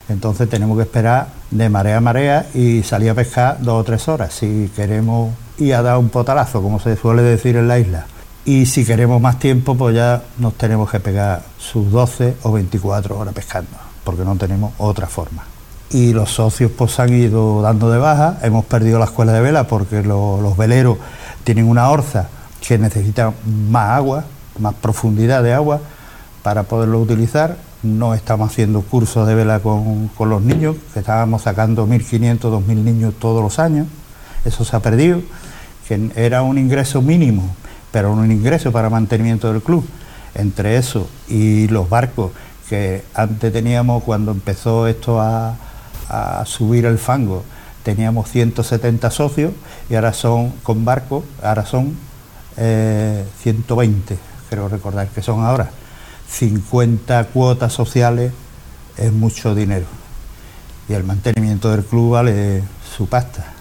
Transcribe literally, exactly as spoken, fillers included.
Entonces tenemos que esperar de marea a marea y salir a pescar dos o tres horas si queremos ir a dar un potalazo, como se suele decir en la isla. Y si queremos más tiempo, pues ya nos tenemos que pegar sus doce o veinticuatro horas pescando, porque no tenemos otra forma. Y los socios pues se han ido dando de baja, hemos perdido la escuela de vela porque lo, los veleros tienen una orza que necesita más agua, más profundidad de agua para poderlo utilizar. No estamos haciendo cursos de vela con, con los niños, que estábamos sacando mil quinientos, dos mil niños todos los años, eso se ha perdido, que era un ingreso mínimo, pero un ingreso para mantenimiento del club. Entre eso y los barcos que antes teníamos, cuando empezó esto a, a subir el fango, teníamos ciento setenta socios y ahora son, con barcos, ahora son eh, ciento veinte, creo recordar que son ahora. cincuenta cuotas sociales es mucho dinero y el mantenimiento del club vale su pasta.